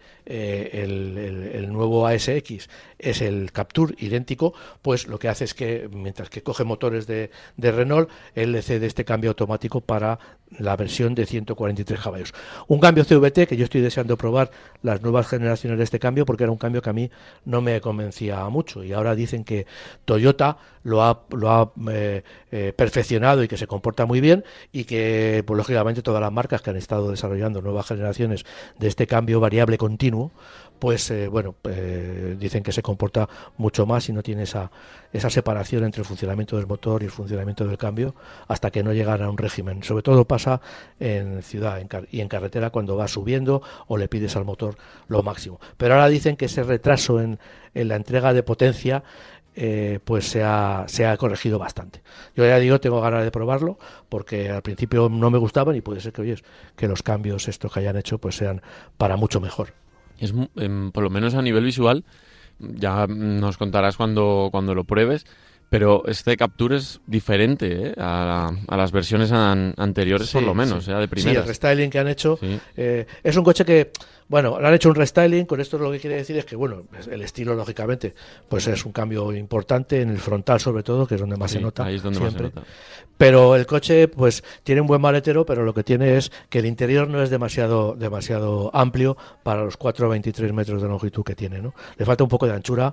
el nuevo ASX es el Captur idéntico, pues lo que hace es que, mientras que coge motores de Renault, él le cede este cambio automático para la versión de 143 caballos. Un cambio CVT que yo estoy deseando probar las nuevas generaciones de este cambio, porque era un cambio que a mí no me convencía mucho, y ahora dicen que Toyota lo ha perfeccionado y que se comporta muy bien, y que pues lógicamente todas las marcas que han estado desarrollando nuevas generaciones de este cambio variable continuo, pues dicen que se comporta mucho más y no tiene esa separación entre el funcionamiento del motor y el funcionamiento del cambio, hasta que no llegan a un régimen. Sobre todo pasa en ciudad y en carretera, cuando vas subiendo o le pides al motor lo máximo. Pero ahora dicen que ese retraso en la entrega de potencia pues se ha corregido bastante. Yo ya digo, tengo ganas de probarlo, porque al principio no me gustaban, y puede ser que los cambios estos que hayan hecho pues sean para mucho mejor. Es por lo menos a nivel visual, ya nos contarás cuando lo pruebes, pero este Captur es diferente a las versiones anteriores, sí, por lo menos, sí. De primeras. Sí, el restyling que han hecho, sí. Es un coche que, bueno, le han hecho un restyling. Con esto lo que quiere decir es que, bueno, el estilo, lógicamente, pues es un cambio importante en el frontal, sobre todo, que es donde más se nota. Ahí es donde siempre. más se nota. Pero el coche, pues, tiene un buen maletero, pero lo que tiene es que el interior no es demasiado amplio para los 4,23 metros de longitud que tiene, ¿no? Le falta un poco de anchura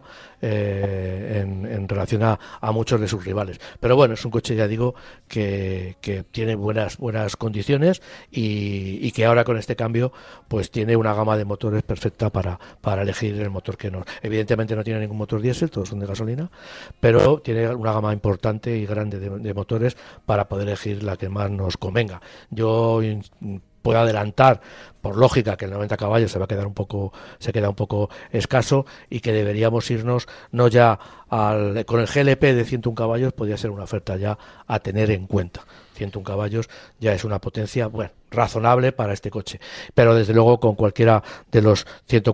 en relación a muchos de sus rivales. Pero bueno, es un coche, ya digo, que tiene buenas condiciones, y que ahora con este cambio, pues tiene una gama de motores perfecta para elegir el motor que no. Evidentemente no tiene ningún motor diésel, todos son de gasolina, pero tiene una gama importante y grande de motores para poder elegir la que más nos convenga. Yo puedo adelantar, por lógica, que el 90 caballos se queda un poco escaso, y que deberíamos irnos no ya con el GLP de 101 caballos. Podría ser una oferta ya a tener en cuenta. 101 caballos ya es una potencia, razonable para este coche, pero desde luego con cualquiera de los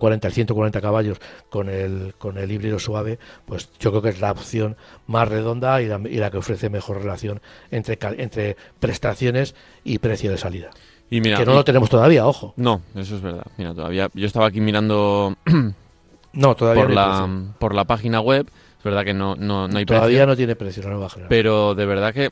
140 caballos con el híbrido suave, pues yo creo que es la opción más redonda y la que ofrece mejor relación entre prestaciones y precio de salida. Y mira, que no lo tenemos todavía, ojo. No, eso es verdad. Mira, todavía yo estaba aquí mirando no, todavía por la página web. Es verdad que no hay precio. Todavía no tiene precio la nueva generación. Pero de verdad que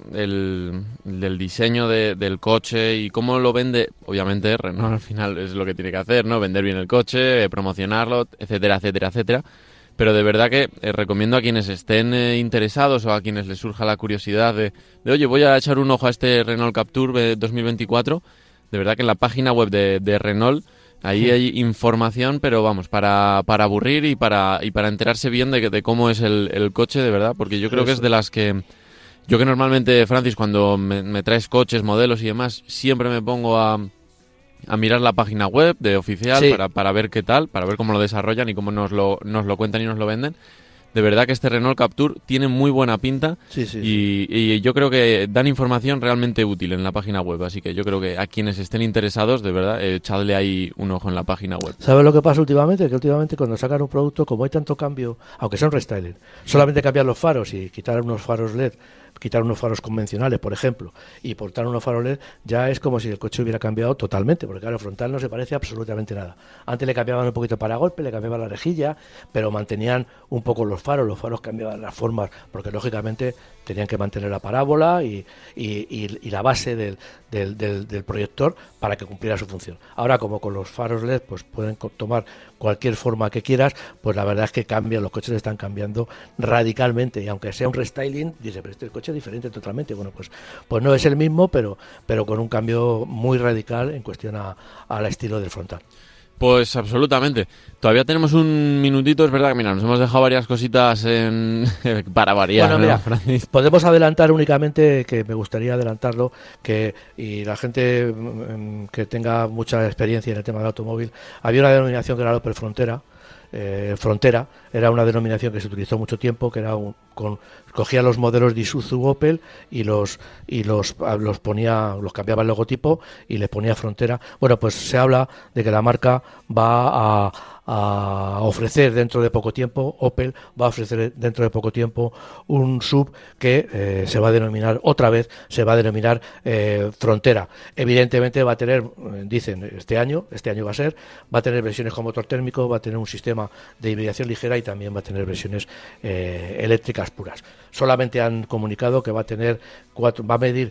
del diseño del coche y cómo lo vende, obviamente Renault al final es lo que tiene que hacer, ¿no? Vender bien el coche, promocionarlo, etcétera, etcétera, etcétera. Pero de verdad que recomiendo a quienes estén interesados, o a quienes les surja la curiosidad de oye, voy a echar un ojo a este Renault Captur 2024. De verdad que en la página web de Renault, ahí hay información, pero vamos, para aburrir y para enterarse bien de cómo es el coche, de verdad, porque yo creo que es de las que... Yo que normalmente, Francis, cuando me traes coches, modelos y demás, siempre me pongo a mirar la página web de oficial, sí, para ver qué tal, para ver cómo lo desarrollan y cómo nos lo cuentan y nos lo venden. De verdad que este Renault Captur tiene muy buena pinta, sí. Y yo creo que dan información realmente útil en la página web, así que yo creo que a quienes estén interesados, de verdad, echadle ahí un ojo en la página web. ¿Sabes lo que pasa últimamente? Que últimamente cuando sacan un producto, como hay tanto cambio, aunque sea un restyling, solamente cambiar los faros y quitar unos faros LED, quitar unos faros convencionales, por ejemplo, y portar unos faros LED, ya es como si el coche hubiera cambiado totalmente, porque claro, el frontal no se parece absolutamente nada. Antes le cambiaban un poquito para golpe, le cambiaban la rejilla, pero mantenían un poco los faros cambiaban las formas, porque lógicamente tenían que mantener la parábola y la base del proyector para que cumpliera su función. Ahora, como con los faros LED pues pueden tomar cualquier forma que quieras, pues la verdad es que cambian, los coches están cambiando radicalmente, y aunque sea un restyling, dice, pero este coche es diferente totalmente. Bueno, pues no es el mismo, pero con un cambio muy radical en cuestión al estilo del frontal. Pues absolutamente. Todavía tenemos un minutito, es verdad que mira, nos hemos dejado varias cositas para variar. Bueno, mira, ¿no, podemos adelantar únicamente, que me gustaría adelantarlo, y la gente que tenga mucha experiencia en el tema del automóvil, había una denominación que era la Opel Frontera, Frontera era una denominación que se utilizó mucho tiempo, que era cogía los modelos de Isuzu Opel y los cambiaba el logotipo y le ponía Frontera. Bueno, pues se habla de que la marca va a ofrecer dentro de poco tiempo, Opel va a ofrecer dentro de poco tiempo un SUV que se va a denominar Frontera. Evidentemente va a tener, dicen este año va a tener versiones con motor térmico, va a tener un sistema de hibridación ligera y también va a tener versiones eléctricas puras. Solamente han comunicado que va a medir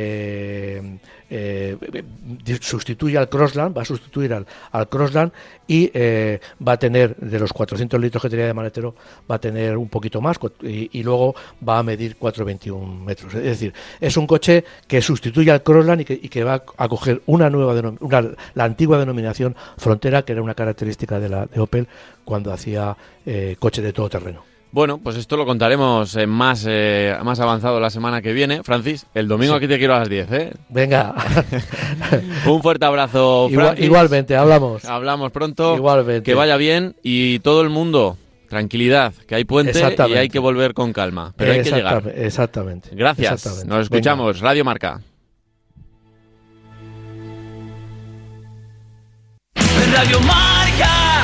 sustituye al Crossland, va a sustituir al Crossland y va a tener, de los 400 litros que tenía de maletero, va a tener un poquito más y luego va a medir 4,21 metros. Es decir, es un coche que sustituye al Crossland y que va a coger la antigua denominación Frontera, que era una característica de Opel cuando hacía coche de todoterreno. Bueno, pues esto lo contaremos más avanzado la semana que viene. Francis, el domingo aquí te quiero a las 10, ¿eh? Venga. Un fuerte abrazo, Francis. Igualmente, hablamos. Hablamos pronto. Igualmente. Que vaya bien y todo el mundo, tranquilidad, que hay puente y hay que volver con calma. Pero hay que llegar. Exactamente. Gracias. Nos escuchamos. Venga. Radio Marca. Radio Marca.